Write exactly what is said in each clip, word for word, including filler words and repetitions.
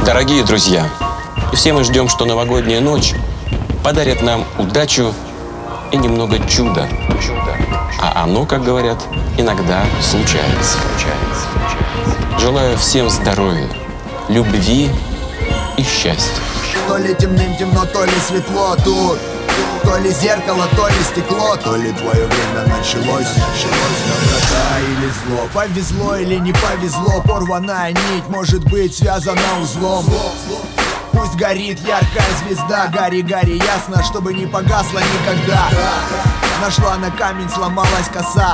Дорогие друзья, все мы ждем, что новогодняя ночь подарит нам удачу и немного чуда. А оно, как говорят, иногда случается. Желаю всем здоровья, любви и счастья. То ли темным темно, то ли светло тут, то ли зеркало, то ли стекло, то ли твое время началось. Началось доброта или зло, повезло или не повезло, порванная нить может быть связана узлом. Пусть горит яркая звезда, гори, гори ясно, чтобы не погасла никогда. Нашла на камень, сломалась коса,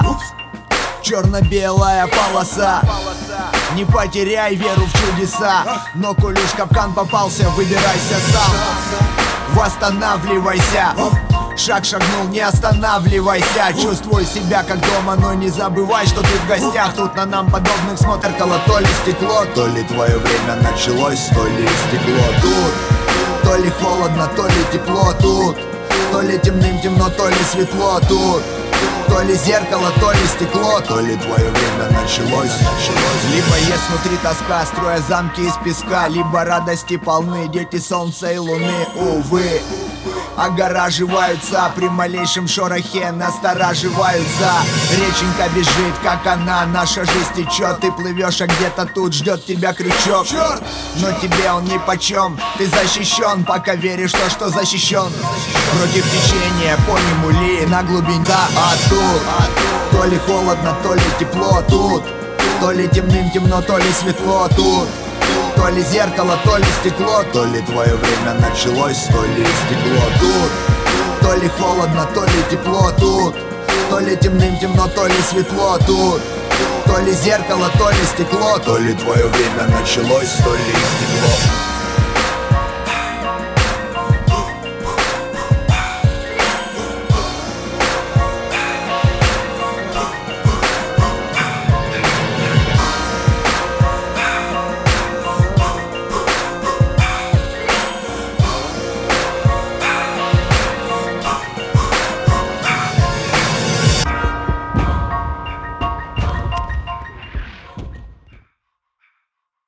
черно-белая полоса. Не потеряй веру в чудеса, но коль уж капкан попался, выбирайся сам. Восстанавливайся, шаг шагнул, не останавливайся. Чувствуй себя как дома, но не забывай, что ты в гостях. Тут на нам подобных смотр зеркало, то ли стекло, то ли твое время началось, то ли стекло тут. То ли холодно, то ли тепло тут, то ли темным темно, то ли светло тут. То ли зеркало, то ли стекло, то ли твое время началось. Либо есть внутри тоска, строя замки из песка, либо радости полны дети солнца и луны, увы. Огораживаются при малейшем шорохе, настораживаются. Реченька бежит, как она, наша жизнь течет. Ты плывешь, а где-то тут ждет тебя крючок. Но тебе он нипочем, ты защищен, пока веришь в то, что защищен. Против течения, по нему ли, на глубине, да, а тут то ли холодно, то ли тепло тут, то ли темным темно, то ли светло тут. То ли зеркало, то ли стекло, то ли твое время началось, то ли стекло тут. То ли холодно, то ли тепло тут, то ли темным темно, то ли светло тут. То ли зеркало, то ли стекло, то ли твое время началось, то ли стекло.